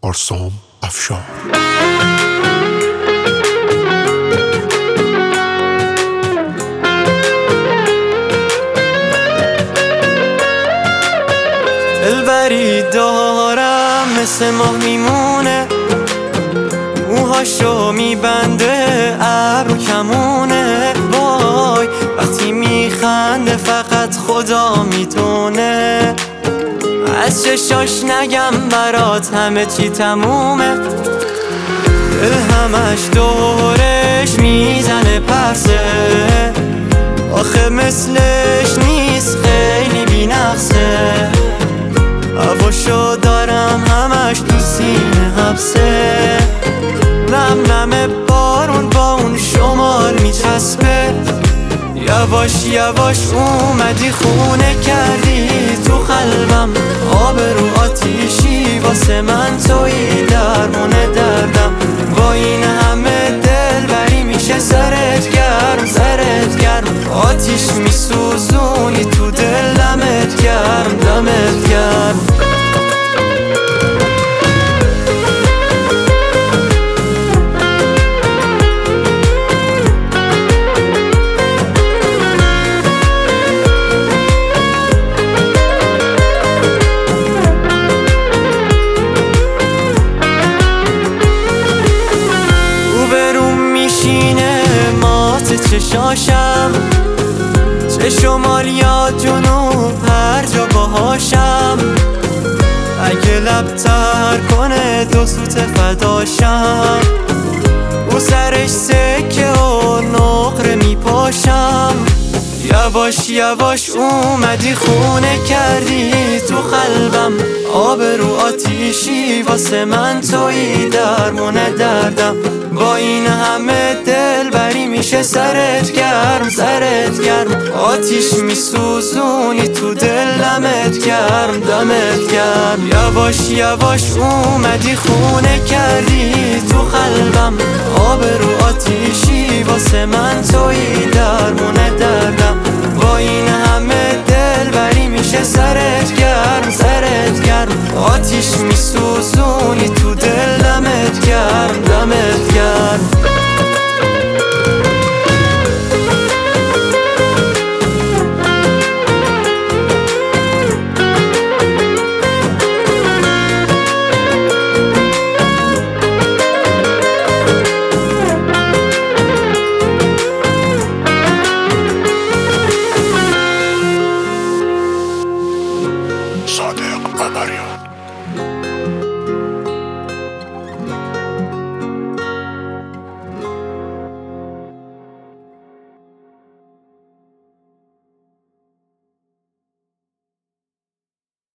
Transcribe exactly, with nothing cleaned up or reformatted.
آرسام افشار. دلبری دارم مثل ماه میمونه، موهاشو میبنده ابرو کمونه. وای وقتی میخنده فقط خدا میدونه، از چشاش نگم برات همه چی تمومه. دل همش دورش میزنه پرسه، آخه مثلش نیست خیلی بی‌نقصه. هواشو دارم همش تو سینه حبسه، نم نم بارون با اون شمال میچسبه. یواش یواش اومدی خونه کردی تو قلبم، آب رو آتیشی واسه من تویی درمونه دردم. با این همه دل بری میشه سرت گرم سرت گرم، آتیش میسوزونی تو دل دمت گرم دمت گرم. چشاشم چه شمال یا جنوب هر جا باهاشم، اگه لب تر کنه دو سوت فداشم. او سرش سکه و نقره میپاشم، یواش یواش اومدی خونه کردی تو قلبم، آب رو آتیشی واسه من تویی درمونه دردم. با این همه دل بری میشه سرت گرم سرت گرم، آتیش میسوزونی تو دل دمت گرم دمت گرم. یواش یواش اومدی خونه کردی تو قلبم، آب رو آتیشی واسه من تویی درمونه دردم. با این همه دل بری میشه سرت گرم سرت گرم، آتیش میسوزونی